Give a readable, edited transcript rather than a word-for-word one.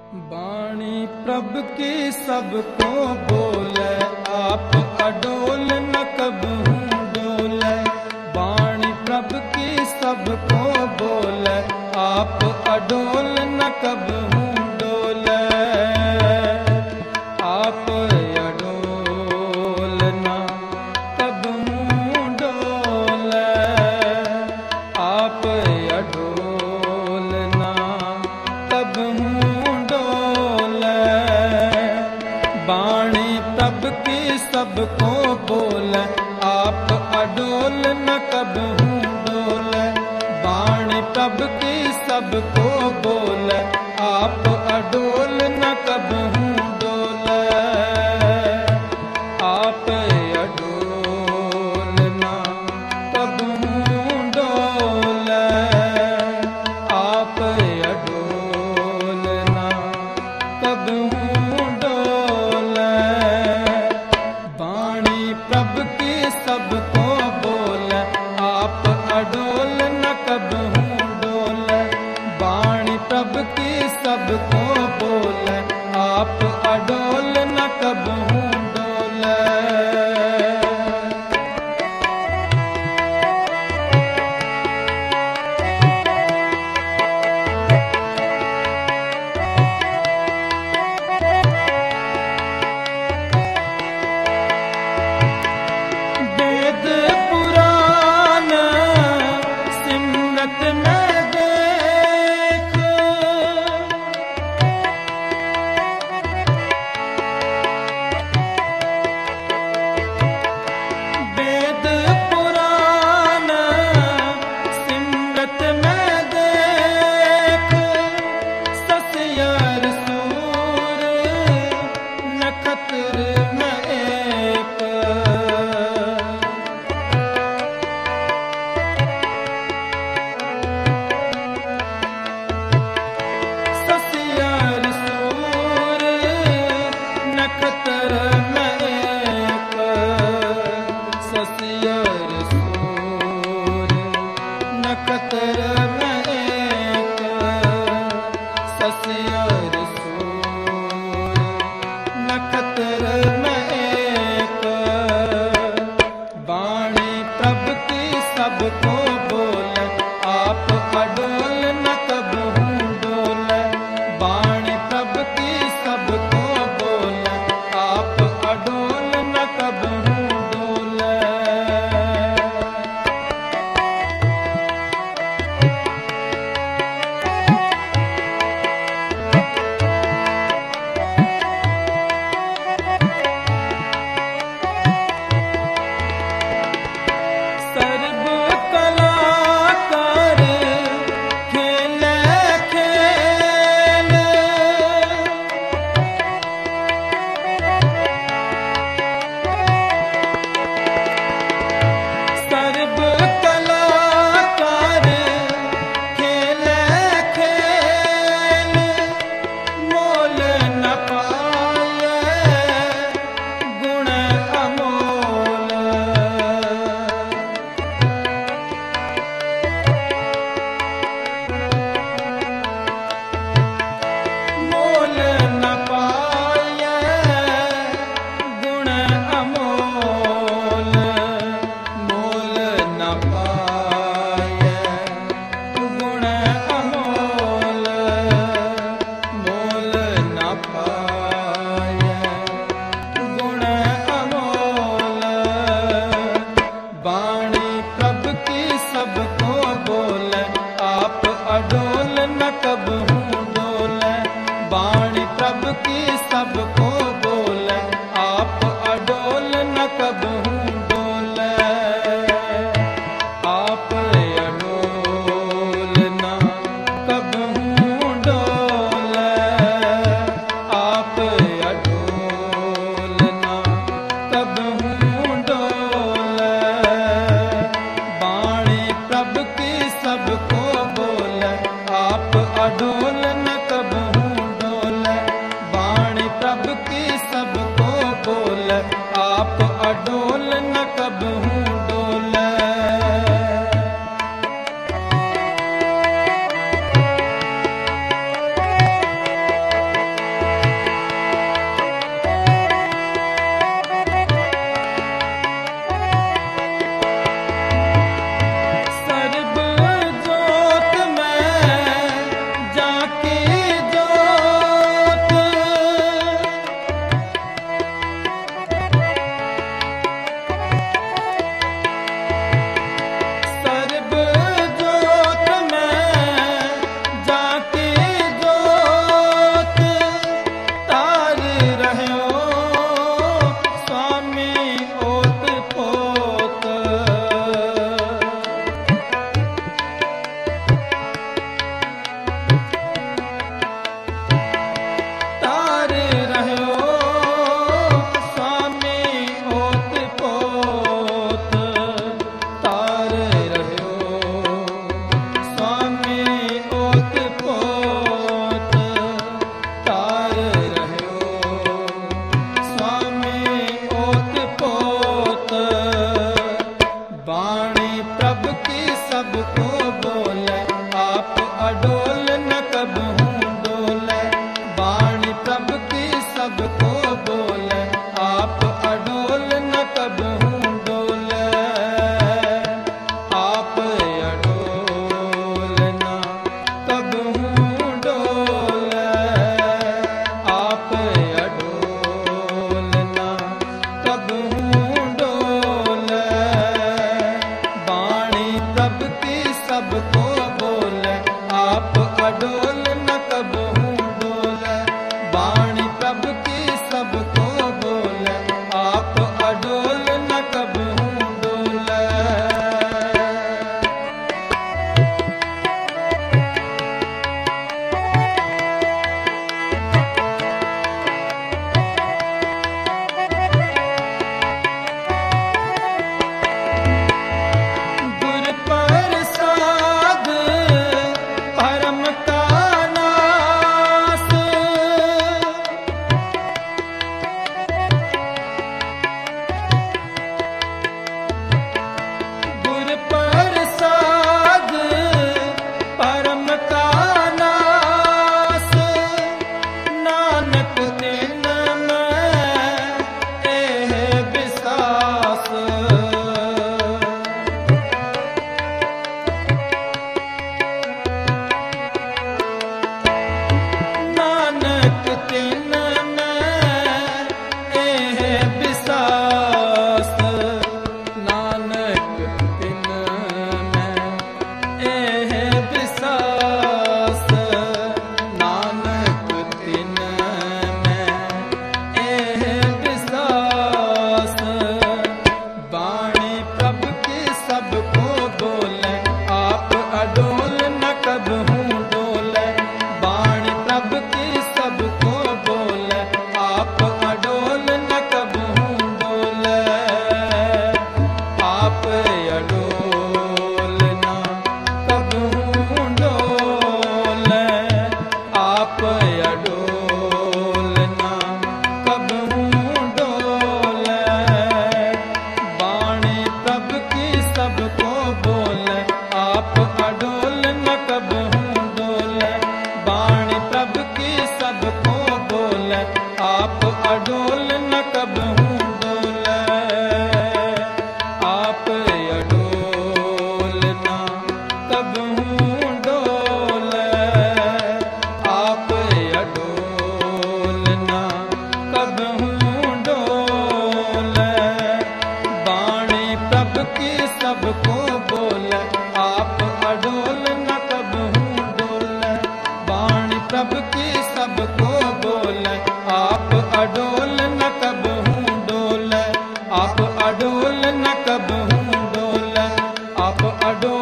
बाणी प्रभ की सबको बोले, आप अडोल न कबहूँ डोले। बाणी प्रभ की सबको बोले, आप अडोल न कबहूँ डोले। आप अडोल न कबहूँ डोले, आप अडोल न कबहूँ। बाणी प्रभ की सबको बोले, आप अडोल न कबहूँ डोले। बाणी प्रभ की सबको बोले, आप अडोल न कबहूँ डोले। आप अडोल न कबहूँ डोले, आप अडोल न कबहूँ डोले। बाणी प्रभ की सबको बोले, आप अडोल न कबहूँ डोले। बाणी प्रभ की सबको बोले, आप अडोल न कबहूँ डोले। वेद पुराण सिमरत में देख, वेद पुराण सिमरत में देख। ससियर सूर नक्षत्र में एक, ससियर सूर नक्षत्र में एक। ससियर सूर नक्षत्र में एक। ससियर सूर नक्षत्र में एक। बाणी प्रभ की सबको बोले, आप अडोल न कबहूँ डोले। बाणी प्रभ की सबको बोले, आप अडोल न कबहूँ डोले। सर्व कलाकार खेले खेल, सर्व कलाकार खेले खेल। मोल न पाए गुण अमोल, मोल न पाए गुण अमोल। मोल न पाए गुण अमोल। मोल न पाए गुण अमोल। बाणी प्रभ की सबको बोले, आप अडोल न कबहूँ डोले। बाणी प्रभ की सबको बोले, आप अडोल न कबहूँ डोले। आप अडोल न कबहूँ डोले। आप अडोल न कबहूँ डोले। बाणी प्रभ की सबको बोले, आप अडोल न कबहूँ डोले। बाणी प्रभ की सबको बोले, आप अडोल न कबहूँ डोले। अडोल